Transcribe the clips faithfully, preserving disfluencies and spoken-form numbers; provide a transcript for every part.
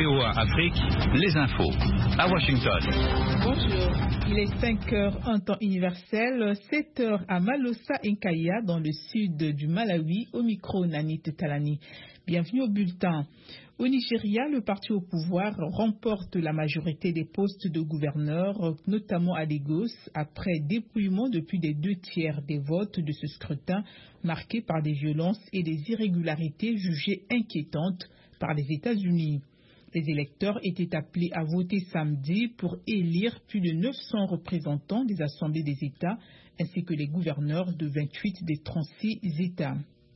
V O A Afrique, les infos à Washington. Bonjour, il est cinq heures en temps universel, sept heures à Malosa Nkaya dans le sud du Malawi, au micro Nanit Talani. Bienvenue au bulletin. Au Nigeria, le parti au pouvoir remporte la majorité des postes de gouverneur, notamment à Lagos, après dépouillement de plus des deux tiers des votes de ce scrutin, marqué par des violences et des irrégularités jugées inquiétantes par les États-Unis. Les électeurs étaient appelés à voter samedi pour élire plus de neuf cents représentants des assemblées des États, ainsi que les gouverneurs de vingt-huit des trente-six États.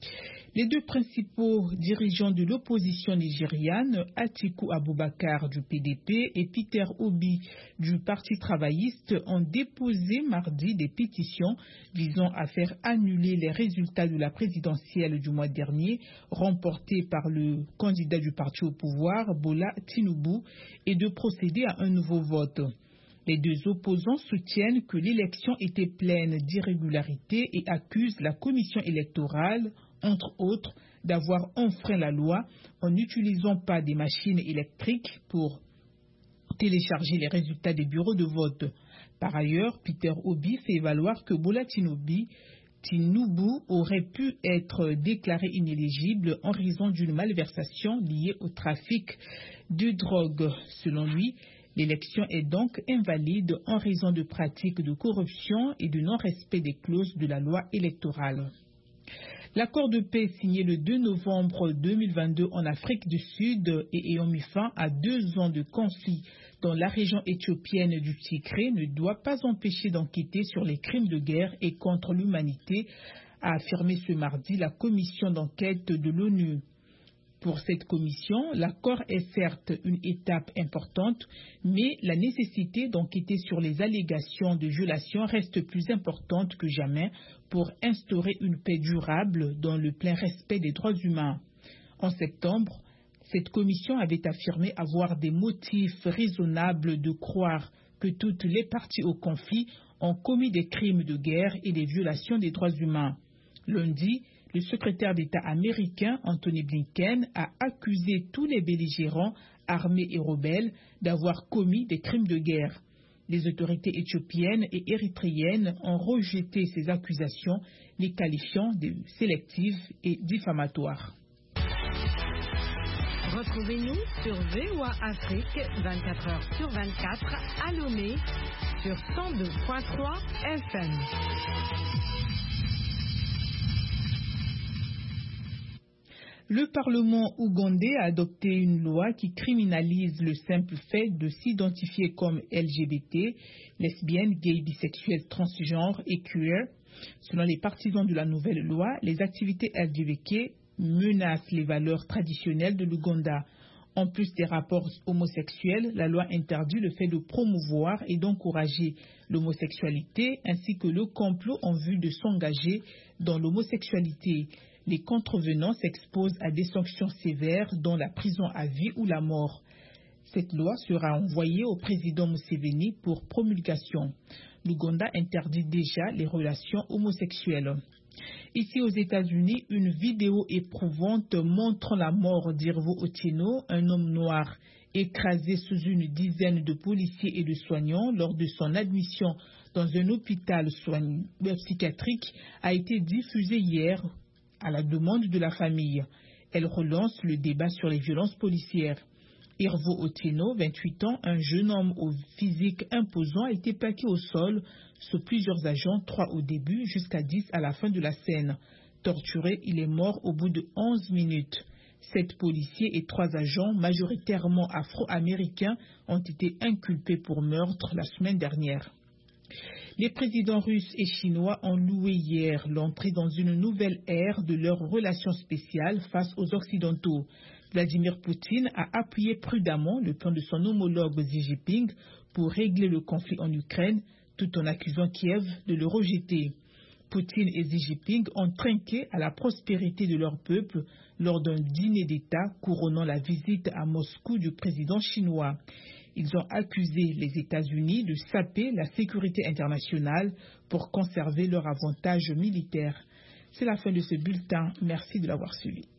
Les deux principaux dirigeants de l'opposition nigériane, Atiku Abubakar du P D P et Peter Obi du Parti travailliste, ont déposé mardi des pétitions visant à faire annuler les résultats de la présidentielle du mois dernier, remportés par le candidat du parti au pouvoir, Bola Tinubu, et de procéder à un nouveau vote. Les deux opposants soutiennent que l'élection était pleine d'irrégularités et accusent la commission électorale, entre autres, d'avoir enfreint la loi en n'utilisant pas des machines électriques pour télécharger les résultats des bureaux de vote. Par ailleurs, Peter Obi fait valoir que Bola Tinubu, Tinubu aurait pu être déclaré inéligible en raison d'une malversation liée au trafic de drogue. Selon lui, l'élection est donc invalide en raison de pratiques de corruption et de non-respect des clauses de la loi électorale. L'accord de paix signé le deux novembre deux mille vingt-deux en Afrique du Sud et ayant mis fin à deux ans de conflit dans la région éthiopienne du Tigré ne doit pas empêcher d'enquêter sur les crimes de guerre et contre l'humanité, a affirmé ce mardi la commission d'enquête de l'ONU. Pour cette commission, l'accord est certes une étape importante, mais la nécessité d'enquêter sur les allégations de violation reste plus importante que jamais pour instaurer une paix durable dans le plein respect des droits humains. En septembre, cette commission avait affirmé avoir des motifs raisonnables de croire que toutes les parties au conflit ont commis des crimes de guerre et des violations des droits humains. Lundi, le secrétaire d'État américain Anthony Blinken a accusé tous les belligérants, armés et rebelles, d'avoir commis des crimes de guerre. Les autorités éthiopiennes et érythréennes ont rejeté ces accusations, les qualifiant de sélectives et diffamatoires. Retrouvez-nous sur V O A Afrique vingt-quatre heures sur vingt-quatre à Lomé sur cent deux virgule trois F M. Le Parlement ougandais a adopté une loi qui criminalise le simple fait de s'identifier comme L G B T, lesbienne, gay, bisexuelle, transgenre et queer. Selon les partisans de la nouvelle loi, les activités L G B T menacent les valeurs traditionnelles de l'Ouganda. En plus des rapports homosexuels, la loi interdit le fait de promouvoir et d'encourager l'homosexualité ainsi que le complot en vue de s'engager dans l'homosexualité. Les contrevenants s'exposent à des sanctions sévères, dont la prison à vie ou la mort. Cette loi sera envoyée au président Museveni pour promulgation. L'Ouganda interdit déjà les relations homosexuelles. Ici aux États-Unis, une vidéo éprouvante montre la mort d'Irvo Otieno, un homme noir écrasé sous une dizaine de policiers et de soignants lors de son admission dans un hôpital psychiatrique, a été diffusée hier à la demande de la famille. Elle relance le débat sur les violences policières. Irvo Otieno, vingt-huit ans, un jeune homme au physique imposant, a été plaqué au sol sous plusieurs agents, trois au début jusqu'à dix à la fin de la scène. Torturé, il est mort au bout de onze minutes. Sept policiers et trois agents, majoritairement afro-américains, ont été inculpés pour meurtre la semaine dernière. Les présidents russes et chinois ont loué hier l'entrée dans une nouvelle ère de leurs relations spéciales face aux Occidentaux. Vladimir Poutine a appuyé prudemment le plan de son homologue Xi Jinping pour régler le conflit en Ukraine, tout en accusant Kiev de le rejeter. Poutine et Xi Jinping ont trinqué à la prospérité de leur peuple lors d'un dîner d'État couronnant la visite à Moscou du président chinois. Ils ont accusé les États-Unis de saper la sécurité internationale pour conserver leur avantage militaire. C'est la fin de ce bulletin. Merci de l'avoir suivi.